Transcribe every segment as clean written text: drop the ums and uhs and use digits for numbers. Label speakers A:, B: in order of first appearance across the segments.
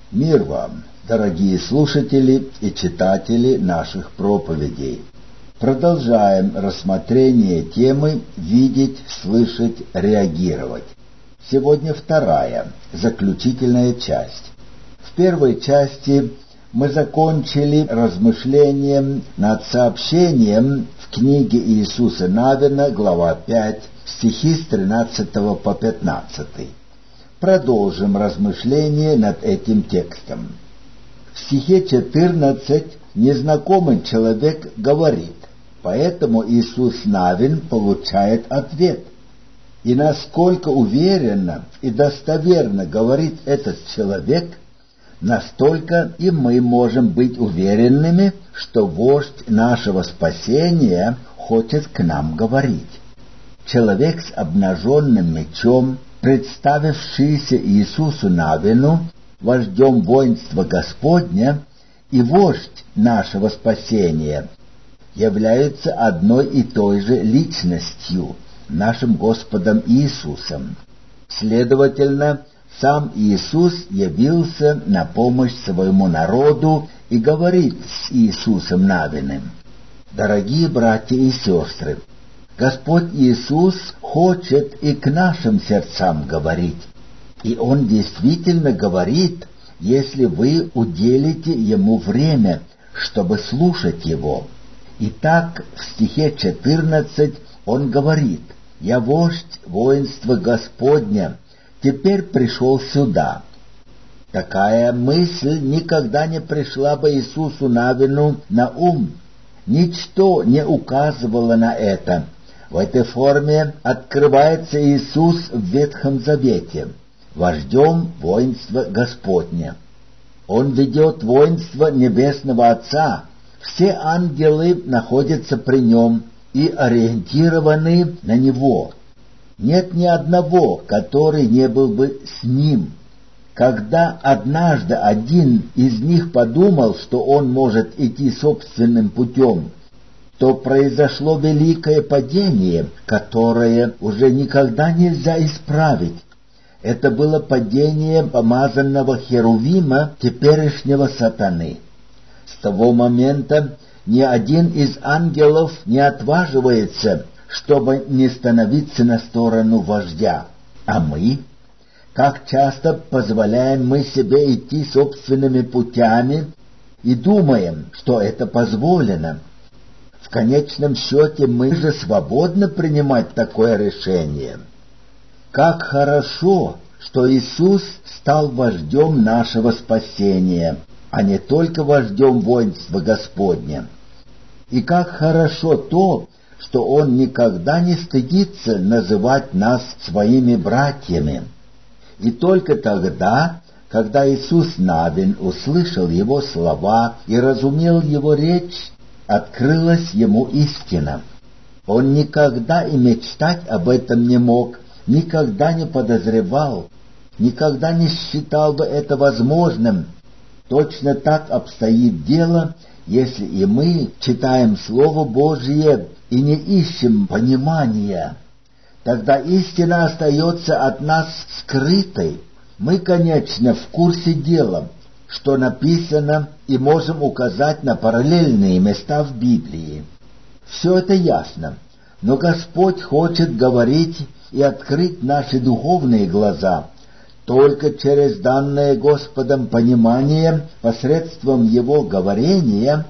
A: Мир вам, дорогие слушатели и читатели наших проповедей. Продолжаем рассмотрение темы «Видеть, слышать, реагировать». Сегодня вторая, заключительная часть. В первой части мы закончили размышлением над сообщением в книге Иисуса Навина, глава 5, стихи с 13 по 15. Продолжим размышление над этим текстом. В стихе 14 незнакомый человек говорит, поэтому Иисус Навин получает ответ. И насколько уверенно и достоверно говорит этот человек, настолько и мы можем быть уверенными, что вождь нашего спасения хочет к нам говорить. Человек с обнаженным мечом, представившийся Иисусу Навину вождем воинства Господня и вождь нашего спасения, являются одной и той же личностью, нашим Господом Иисусом. Следовательно, сам Иисус явился на помощь своему народу и говорит с Иисусом Навиным. Дорогие братья и сестры, Господь Иисус хочет и к нашим сердцам говорить. И Он действительно говорит, если вы уделите Ему время, чтобы слушать Его. Итак, в стихе 14 Он говорит: «Я вождь воинства Господня, теперь пришел сюда». Такая мысль никогда не пришла бы Иисусу Навину на ум. Ничто не указывало на это. В этой форме открывается Иисус в Ветхом Завете, вождем воинства Господня. Он ведет воинство Небесного Отца. Все ангелы находятся при Нем и ориентированы на Него. Нет ни одного, который не был бы с Ним. Когда однажды один из них подумал, что он может идти собственным путем, то произошло великое падение, которое уже никогда нельзя исправить. Это было падение помазанного Херувима, теперешнего сатаны. С того момента ни один из ангелов не отваживается, чтобы не становиться на сторону вождя. А мы? Как часто позволяем мы себе идти собственными путями и думаем, что это позволено? В конечном счете мы же свободны принимать такое решение. Как хорошо, что Иисус стал вождем нашего спасения, а не только вождем воинства Господня. И как хорошо то, что Он никогда не стыдится называть нас своими братьями. И только тогда, когда Иисус Навин услышал Его слова и разумел Его речь, открылась ему истина. Он никогда и мечтать об этом не мог, никогда не подозревал, никогда не считал бы это возможным. Точно так обстоит дело, если и мы читаем Слово Божие и не ищем понимания. Тогда истина остается от нас скрытой. Мы, конечно, в курсе дела, что написано, и можем указать на параллельные места в Библии. Все это ясно, но Господь хочет говорить и открыть наши духовные глаза. Только через данное Господом понимание, посредством Его говорения,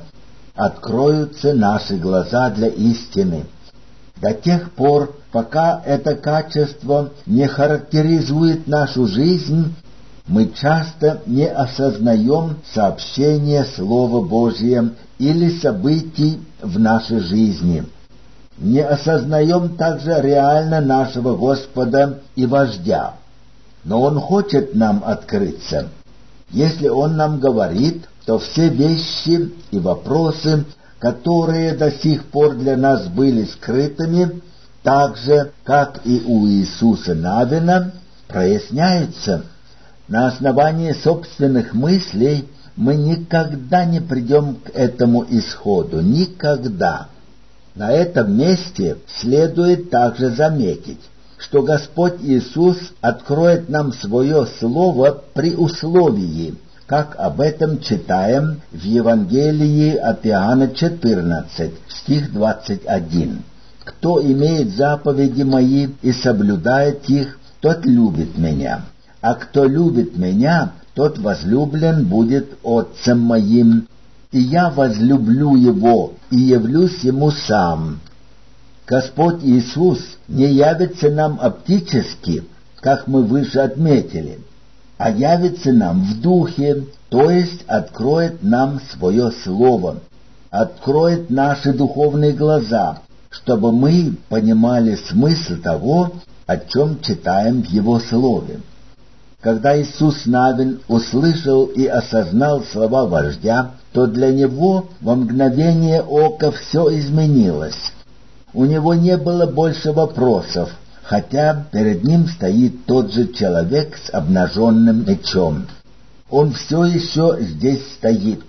A: откроются наши глаза для истины. До тех пор, пока это качество не характеризует нашу жизнь, мы часто не осознаем сообщения Слова Божия или событий в нашей жизни. Не осознаем также реально нашего Господа и Вождя. Но Он хочет нам открыться. Если Он нам говорит, то все вещи и вопросы, которые до сих пор для нас были скрытыми, так же, как и у Иисуса Навина, проясняются. На основании собственных мыслей мы никогда не придем к этому исходу. Никогда. На этом месте следует также заметить, что Господь Иисус откроет нам свое Слово при условии, как об этом читаем в Евангелии от Иоанна 14, стих 21. «Кто имеет заповеди мои и соблюдает их, тот любит меня, а кто любит меня, тот возлюблен будет Отцем моим, и я возлюблю его и явлюсь ему сам». Господь Иисус не явится нам оптически, как мы выше отметили, а явится нам в духе, то есть откроет нам свое слово, откроет наши духовные глаза, чтобы мы понимали смысл того, о чем читаем в Его Слове. Когда Иисус Навин услышал и осознал слова вождя, то для него во мгновение ока все изменилось. У него не было больше вопросов, хотя перед ним стоит тот же человек с обнаженным мечом. Он все еще здесь стоит.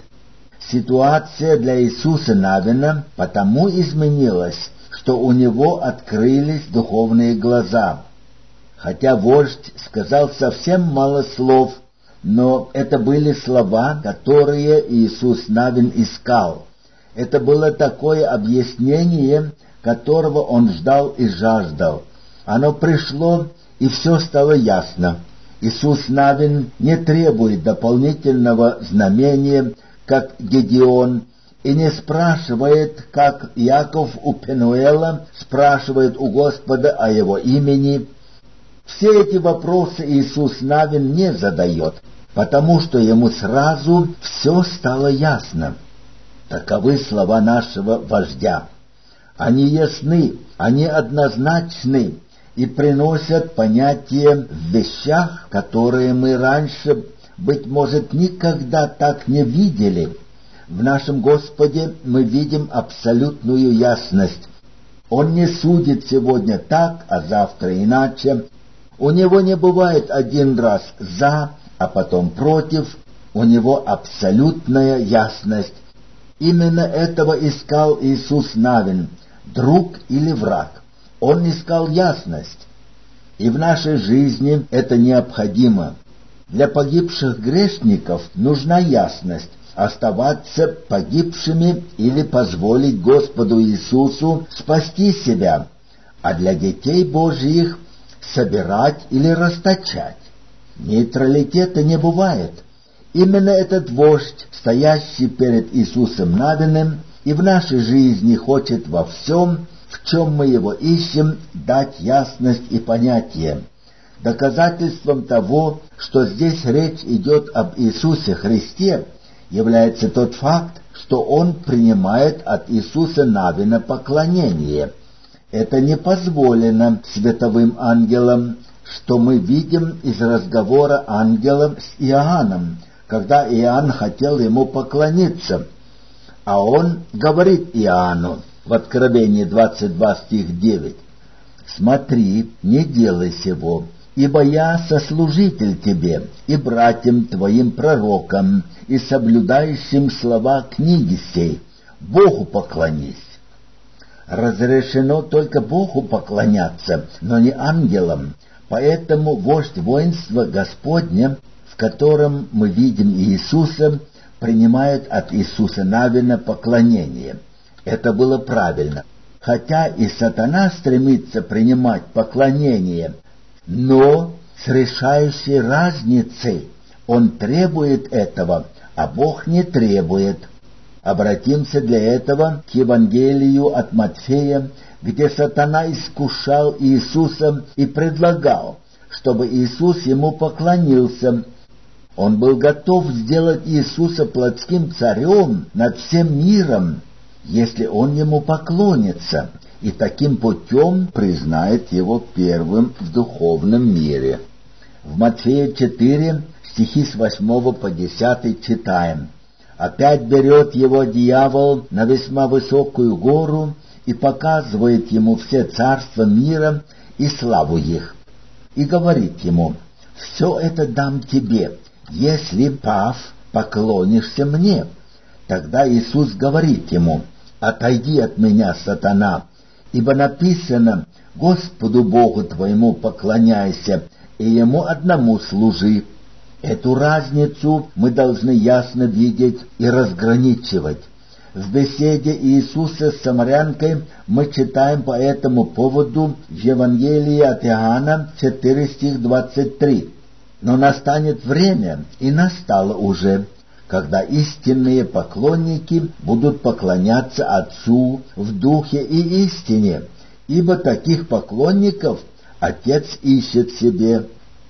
A: Ситуация для Иисуса Навина потому изменилась, что у него открылись духовные глаза. Хотя вождь сказал совсем мало слов, но это были слова, которые Иисус Навин искал. Это было такое объяснение, которого он ждал и жаждал. Оно пришло, и все стало ясно. Иисус Навин не требует дополнительного знамения, как Гедеон, и не спрашивает, как Иаков у Пенуэла спрашивает у Господа о его имени. Все эти вопросы Иисус Навин не задает, потому что ему сразу все стало ясно. Таковы слова нашего вождя. Они ясны, они однозначны и приносят понятие в вещах, которые мы раньше, быть может, никогда так не видели. В нашем Господе мы видим абсолютную ясность. Он не судит сегодня так, а завтра иначе. У него не бывает один раз «за», а потом «против». У него абсолютная ясность. Именно этого искал Иисус Навин, друг или враг. Он искал ясность. И в нашей жизни это необходимо. Для погибших грешников нужна ясность, оставаться погибшими или позволить Господу Иисусу спасти себя, а для детей Божьих собирать или расточать. Нейтралитета не бывает. Именно этот вождь, стоящий перед Иисусом Навиным, и в нашей жизни хочет во всем, в чем мы его ищем, дать ясность и понятие. Доказательством того, что здесь речь идет об Иисусе Христе, является тот факт, что он принимает от Иисуса Навина поклонение. Это не позволено световым ангелам, что мы видим из разговора ангела с Иоанном, когда Иоанн хотел ему поклониться. А он говорит Иоанну в Откровении 22 стих 9: «Смотри, не делай сего, ибо я сослужитель тебе и братьям твоим пророкам, и соблюдающим слова книги сей, Богу поклонись». Разрешено только Богу поклоняться, но не ангелам. Поэтому вождь воинства Господня, в котором мы видим Иисуса, принимает от Иисуса Навина поклонение. Это было правильно. Хотя и сатана стремится принимать поклонение, но с решающей разницей. Он требует этого, а Бог не требует. Обратимся для этого к Евангелию от Матфея, где сатана искушал Иисуса и предлагал, чтобы Иисус ему поклонился. Он был готов сделать Иисуса плотским царем над всем миром, если он ему поклонится, и таким путем признает его первым в духовном мире. В Матфея 4, стихи с 8 по 10 читаем: «Опять берет его дьявол на весьма высокую гору и показывает ему все царства мира и славу их, и говорит ему: все это дам тебе, если, пав, поклонишься мне». Тогда Иисус говорит ему: «Отойди от меня, сатана, ибо написано: Господу Богу твоему поклоняйся, и Ему одному служи». Эту разницу мы должны ясно видеть и разграничивать. В беседе Иисуса с самарянкой мы читаем по этому поводу в Евангелии от Иоанна 4 стих 23. «Но настанет время, и настало уже, когда истинные поклонники будут поклоняться Отцу в духе и истине, ибо таких поклонников Отец ищет себе».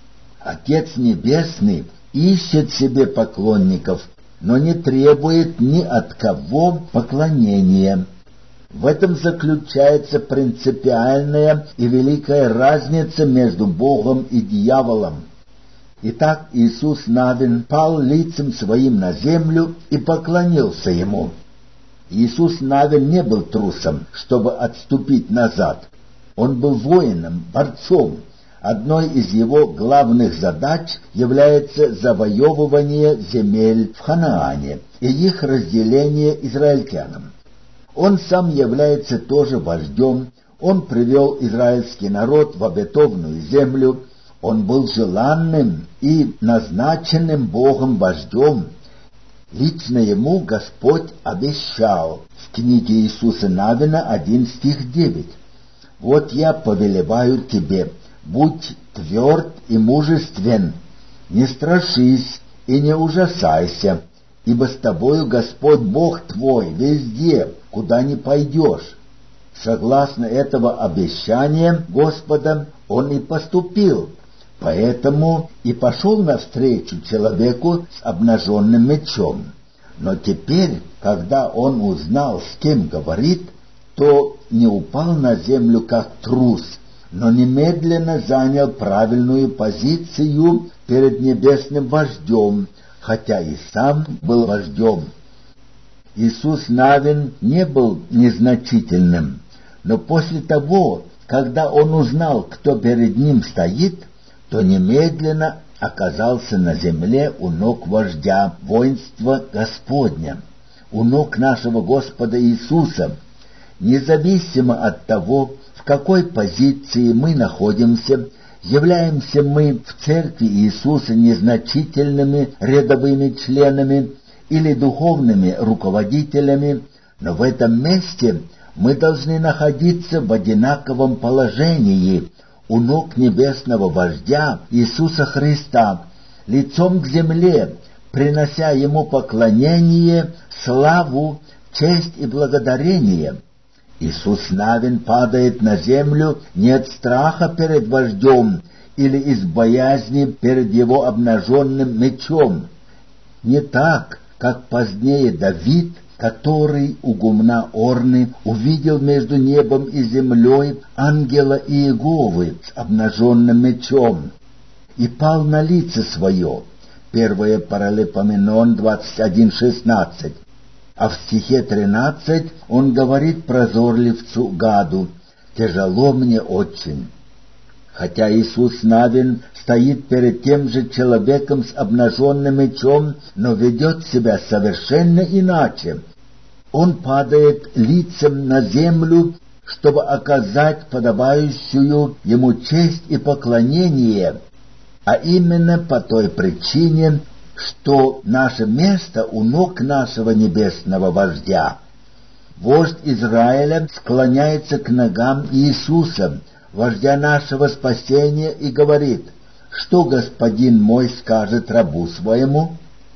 A: Отец Небесный ищет себе поклонников, но не требует ни от кого поклонения. В этом заключается принципиальная и великая разница между Богом и дьяволом. Итак, Иисус Навин пал лицем своим на землю и поклонился Ему. Иисус Навин не был трусом, чтобы отступить назад. Он был воином, борцом. Одной из его главных задач является завоевывание земель в Ханаане и их разделение израильтянам. Он сам является тоже вождем, он привел израильский народ в обетованную землю, он был желанным и назначенным Богом вождем. Лично ему Господь обещал в книге Иисуса Навина 1 стих 9: «Вот я повелеваю тебе, будь тверд и мужествен, не страшись и не ужасайся, ибо с тобою Господь Бог твой везде, куда ни пойдешь». Согласно этого обещания Господа, он и поступил, поэтому и пошел навстречу человеку с обнаженным мечом. Но теперь, когда он узнал, с кем говорит, то не упал на землю как трус, но немедленно занял правильную позицию перед небесным вождем, хотя и сам был вождем. Иисус Навин не был незначительным, но после того, когда он узнал, кто перед ним стоит, то немедленно оказался на земле у ног вождя воинства Господня, у ног нашего Господа Иисуса. Независимо от того, в какой позиции мы находимся, являемся мы в церкви Иисуса незначительными рядовыми членами или духовными руководителями, но в этом месте мы должны находиться в одинаковом положении у ног небесного вождя Иисуса Христа, лицом к земле, принося Ему поклонение, славу, честь и благодарение. Иисус Навин падает на землю не от страха перед вождем или из боязни перед его обнаженным мечом. Не так, как позднее Давид, который у гумна Орны увидел между небом и землей ангела Иеговы с обнаженным мечом и пал на лице свое. 1 Паралипоменон 21:16. А в стихе 13 он говорит прозорливцу Гаду: «Тяжело мне очень». Хотя Иисус Навин стоит перед тем же человеком с обнаженным мечом, но ведет себя совершенно иначе. Он падает лицем на землю, чтобы оказать подобающую ему честь и поклонение, а именно по той причине, что наше место у ног нашего небесного вождя. Вождь Израиля склоняется к ногам Иисуса, вождя нашего спасения, и говорит: «Что господин мой скажет рабу своему?»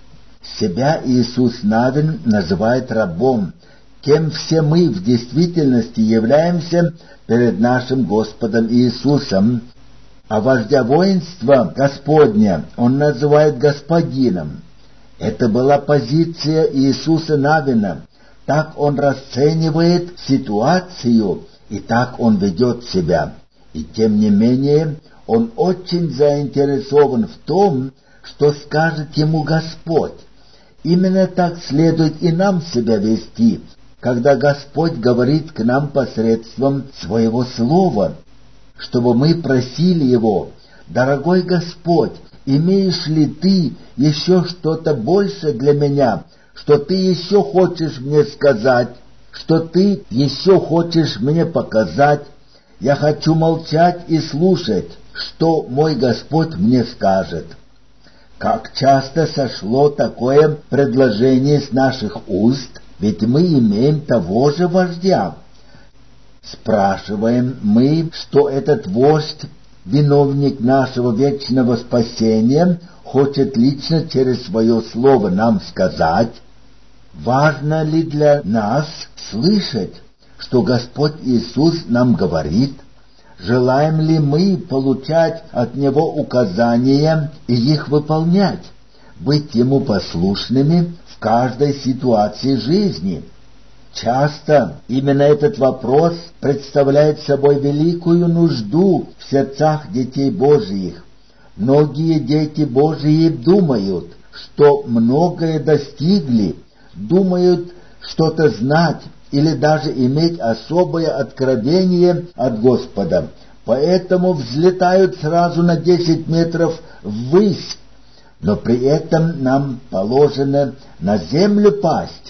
A: Себя Иисус Навин называет рабом, кем все мы в действительности являемся перед нашим Господом Иисусом, а вождя воинства Господня он называет господином. Это была позиция Иисуса Навина. Так он расценивает ситуацию, и так он ведет себя. И тем не менее, он очень заинтересован в том, что скажет ему Господь. Именно так следует и нам себя вести, когда Господь говорит к нам посредством Своего Слова, чтобы мы просили Его: «Дорогой Господь, имеешь ли Ты еще что-то больше для меня, что Ты еще хочешь мне сказать, что Ты еще хочешь мне показать? Я хочу молчать и слушать, что мой Господь мне скажет». Как часто сошло такое предложение с наших уст, ведь мы имеем того же вождя. Спрашиваем мы, что этот вождь, виновник нашего вечного спасения, хочет лично через свое слово нам сказать? Важно ли для нас слышать, что Господь Иисус нам говорит? Желаем ли мы получать от Него указания и их выполнять, быть Ему послушными в каждой ситуации жизни? Часто именно этот вопрос представляет собой великую нужду в сердцах детей Божиих. Многие дети Божии думают, что многое достигли, думают что-то знать или даже иметь особое откровение от Господа, поэтому взлетают сразу на 10 метров ввысь, но при этом нам положено на землю пасть.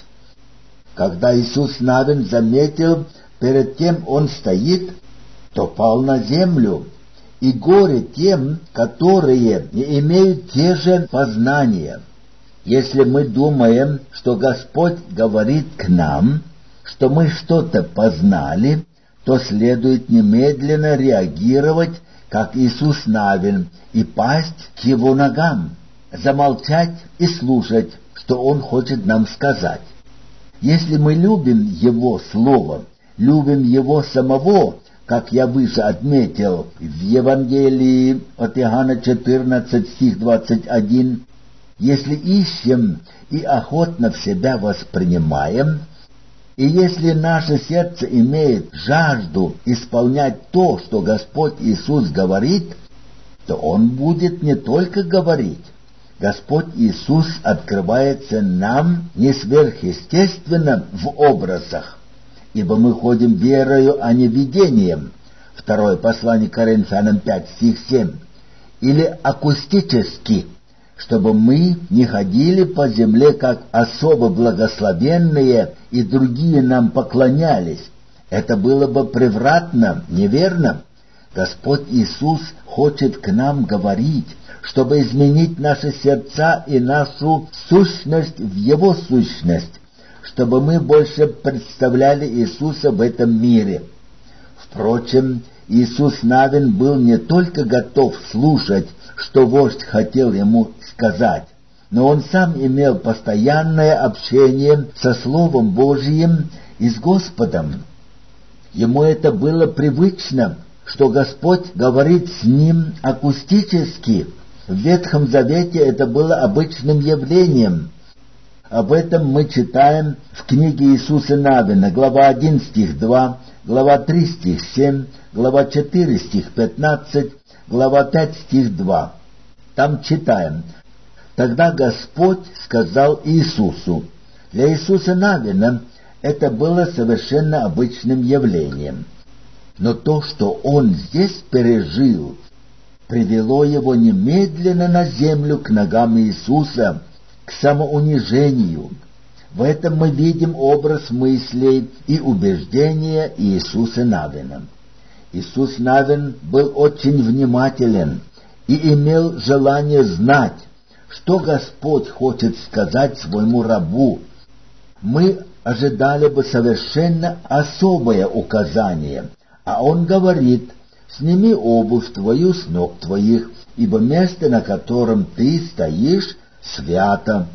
A: Когда Иисус Навин заметил, перед кем он стоит, то пал на землю, и горе тем, которые не имеют те же познания. Если мы думаем, что Господь говорит к нам, что мы что-то познали, то следует немедленно реагировать, как Иисус Навин, и пасть к Его ногам, замолчать и слушать, что Он хочет нам сказать. Если мы любим Его Слово, любим Его самого, как я выше отметил в Евангелии от Иоанна 14, стих 21, если ищем и охотно в себя воспринимаем, и если наше сердце имеет жажду исполнять то, что Господь Иисус говорит, то Он будет не только говорить. Господь Иисус открывается нам не сверхъестественно в образах, ибо мы ходим верою, а не видением. Второе послание Коринфянам 5, стих 7. Или акустически, чтобы мы не ходили по земле, как особо благословенные, и другие нам поклонялись. Это было бы превратно, неверно. Господь Иисус хочет к нам говорить, чтобы изменить наши сердца и нашу сущность в Его сущность, чтобы мы больше представляли Иисуса в этом мире. Впрочем, Иисус Навин был не только готов слушать, что вождь хотел ему сказать, но он сам имел постоянное общение со Словом Божиим и с Господом. Ему это было привычно, что Господь говорит с ним акустически. В Ветхом Завете это было обычным явлением. Об этом мы читаем в книге Иисуса Навина, глава 1, стих 2, глава 3, стих 7, глава 4, стих 15, глава 5, стих 2. Там читаем: «Тогда Господь сказал Иисусу». Для Иисуса Навина это было совершенно обычным явлением. Но то, что он здесь пережил, привело его немедленно на землю к ногам Иисуса, к самоунижению. В этом мы видим образ мыслей и убеждения Иисуса Навина. Иисус Навин был очень внимателен и имел желание знать, что Господь хочет сказать своему рабу. Мы ожидали бы совершенно особое указание, а он говорит: «Сними обувь твою с ног твоих, ибо место, на котором ты стоишь, свято».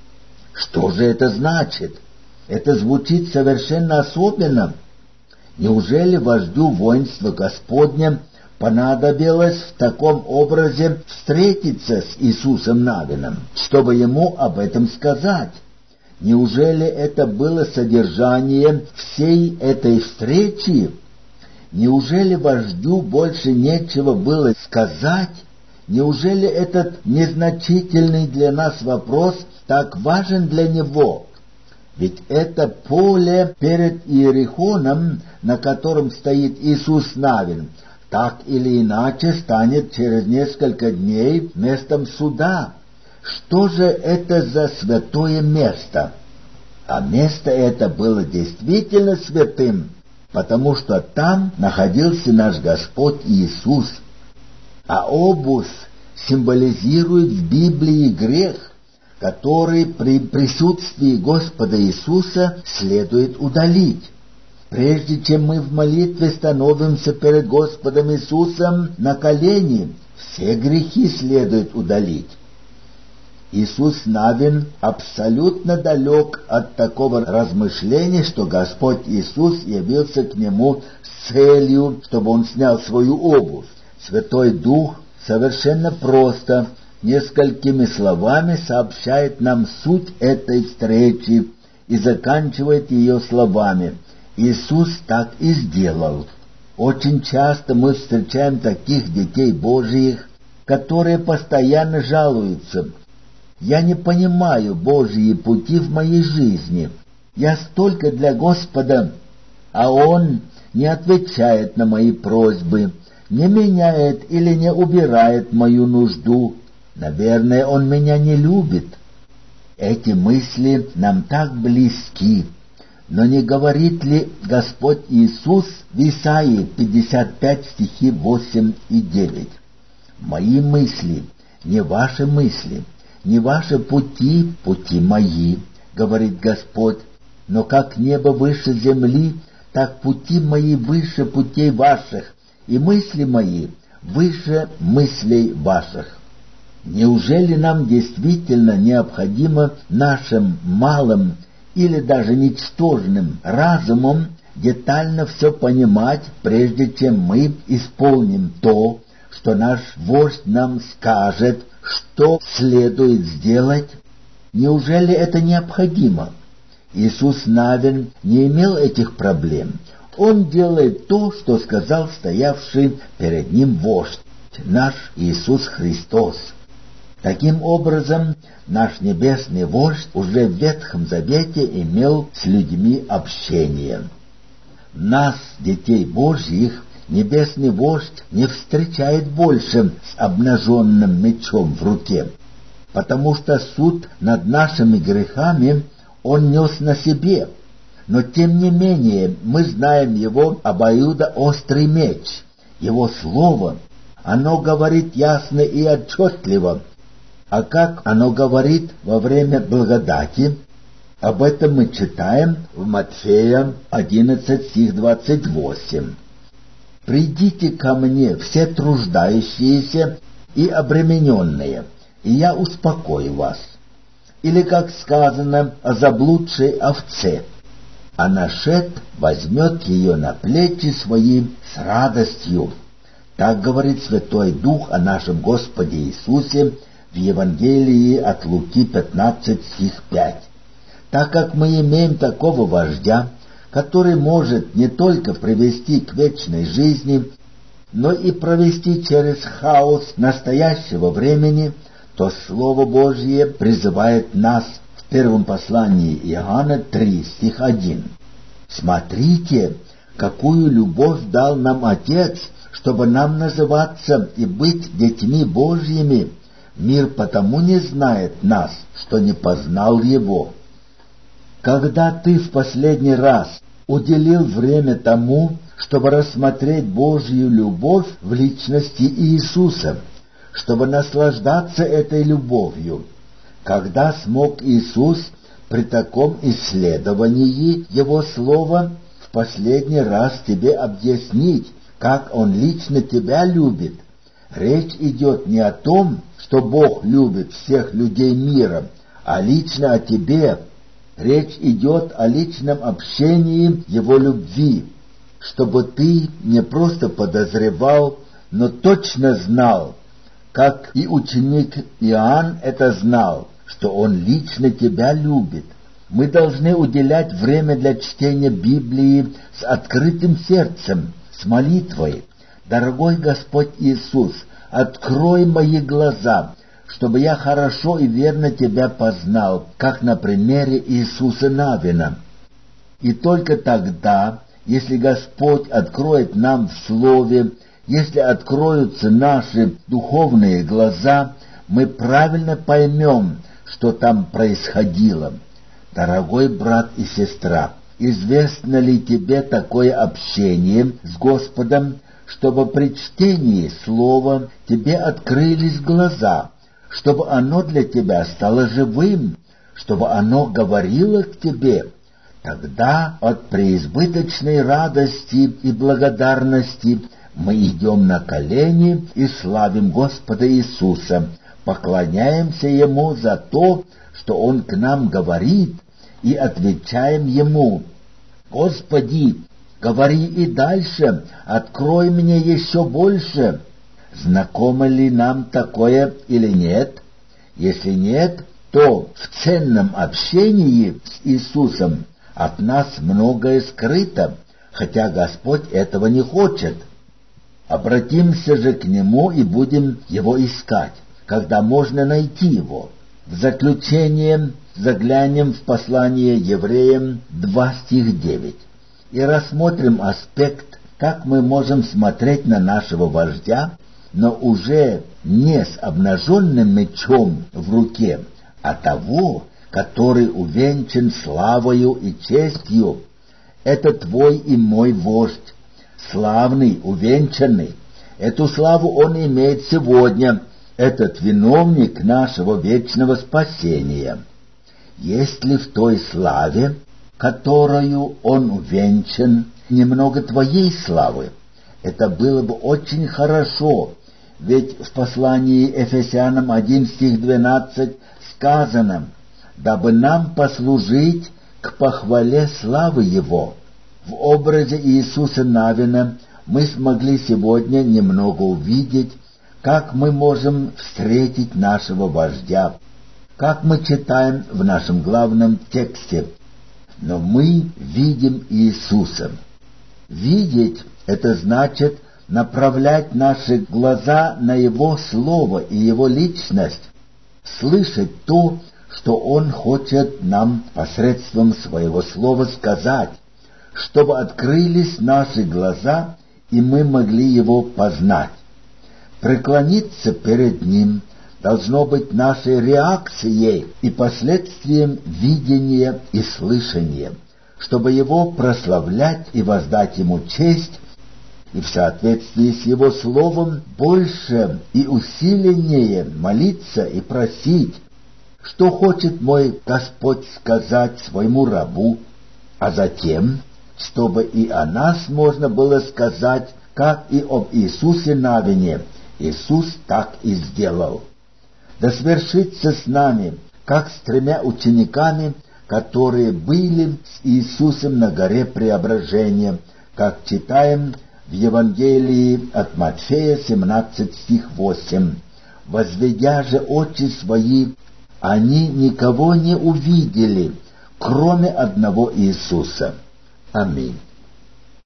A: Что же это значит? Это звучит совершенно особенно. Неужели вождю воинства Господня понадобилось в таком образе встретиться с Иисусом Навином, чтобы ему об этом сказать? Неужели это было содержание всей этой встречи? Неужели вождю больше нечего было сказать? Неужели этот незначительный для нас вопрос так важен для него? Ведь это поле перед Иерихоном, на котором стоит Иисус Навин, так или иначе станет через несколько дней местом суда. Что же это за святое место? А место это было действительно святым, потому что там находился наш Господь Иисус. А обувь, символизирует в Библии грех, который при присутствии Господа Иисуса следует удалить. Прежде чем мы в молитве становимся перед Господом Иисусом на колени, все грехи следует удалить. Иисус Навин абсолютно далек от такого размышления, что Господь Иисус явился к нему с целью, чтобы он снял свою обувь. Святой Дух совершенно просто, несколькими словами сообщает нам суть этой встречи и заканчивает ее словами: «Иисус так и сделал». Очень часто мы встречаем таких детей Божьих, которые постоянно жалуются: «Я не понимаю Божьи пути в моей жизни. Я столько для Господа, а Он не отвечает на мои просьбы, не меняет или не убирает мою нужду. Наверное, Он меня не любит». Эти мысли нам так близки. Но не говорит ли Господь Иисус в Исаии 55 стихи 8 и 9: «Мои мысли, не ваши мысли, не ваши пути, пути мои, говорит Господь, но как небо выше земли, так пути мои выше путей ваших, и мысли мои выше мыслей ваших». Неужели нам действительно необходимо нашим малым или даже ничтожным разумом детально все понимать, прежде чем мы исполним то, что наш вождь нам скажет, что следует сделать? Неужели это необходимо? Иисус Навин не имел этих проблем. Он делает то, что сказал стоявший перед ним вождь, наш Иисус Христос. Таким образом, наш небесный вождь уже в Ветхом Завете имел с людьми общение. Нас, детей Божьих, небесный вождь не встречает больше с обнаженным мечом в руке, потому что суд над нашими грехами Он нес на себе. Но тем не менее мы знаем Его обоюдоострый меч, Его Слово. Оно говорит ясно и отчетливо. А как оно говорит во время благодати? Об этом мы читаем в Матфея 11 стих 28. «Придите ко мне, все труждающиеся и обремененные, и я успокою вас». Или, как сказано о заблудшей овце: «А нашед возьмет ее на плечи свои с радостью». Так говорит Святой Дух о нашем Господе Иисусе в Евангелии от Луки 15 стих 5. Так как мы имеем такого вождя, который может не только привести к вечной жизни, но и провести через хаос настоящего времени, то Слово Божье призывает нас в первом послании Иоанна 3 стих 1. «Смотрите, какую любовь дал нам Отец, чтобы нам называться и быть детьми Божьими. Мир потому не знает нас, что не познал Его». Когда ты в последний раз уделил время тому, чтобы рассмотреть Божью любовь в личности Иисуса, чтобы наслаждаться этой любовью? Когда смог Иисус при таком исследовании Его Слова в последний раз тебе объяснить, как Он лично тебя любит? Речь идет не о том, что Бог любит всех людей мира, а лично о тебе. Речь идет о личном общении Его любви, чтобы ты не просто подозревал, но точно знал, как и ученик Иоанн это знал, что Он лично тебя любит. Мы должны уделять время для чтения Библии с открытым сердцем, с молитвой. «Дорогой Господь Иисус, открой мои глаза, чтобы я хорошо и верно Тебя познал, как на примере Иисуса Навина». И только тогда, если Господь откроет нам в Слове, если откроются наши духовные глаза, мы правильно поймем, что там происходило. Дорогой брат и сестра, известно ли тебе такое общение с Господом, чтобы при чтении слова тебе открылись глаза, чтобы оно для тебя стало живым, чтобы оно говорило к тебе. Тогда от преизбыточной радости и благодарности мы идем на колени и славим Господа Иисуса, поклоняемся Ему за то, что Он к нам говорит, и отвечаем Ему: «Господи, говори и дальше, открой мне еще больше». Знакомо ли нам такое или нет? Если нет, то в ценном общении с Иисусом от нас многое скрыто, хотя Господь этого не хочет. Обратимся же к Нему и будем Его искать, когда можно найти Его. В заключение заглянем в послание Евреям 2 стих 9 и рассмотрим аспект, как мы можем смотреть на нашего вождя, но уже не с обнаженным мечом в руке, а того, который увенчан славою и честью. Это твой и мой вождь, славный, увенчанный. Эту славу он имеет сегодня, этот виновник нашего вечного спасения. Есть ли в той славе, которую он увенчан, немного твоей славы? Это было бы очень хорошо, ведь в послании Ефесянам 1 стих 12 сказано: «Дабы нам послужить к похвале славы Его». В образе Иисуса Навина мы смогли сегодня немного увидеть, как мы можем встретить нашего вождя, как мы читаем в нашем главном тексте. Но мы видим Иисуса. Видеть — это значит направлять наши глаза на Его Слово и Его личность, слышать то, что Он хочет нам посредством Своего Слова сказать, чтобы открылись наши глаза, и мы могли Его познать. Преклониться перед Ним должно быть нашей реакцией и последствием видения и слышания, чтобы Его прославлять и воздать Ему честь, и в соответствии с Его Словом больше и усиленнее молиться и просить, что хочет мой Господь сказать своему рабу, а затем, чтобы и о нас можно было сказать, как и об Иисусе Навине: Иисус так и сделал. Да свершится с нами, как с 3 учениками, которые были с Иисусом на горе Преображения, как читаем в Евангелии от Матфея 17 стих 8. «Возведя же очи свои, они никого не увидели, кроме одного Иисуса». Аминь.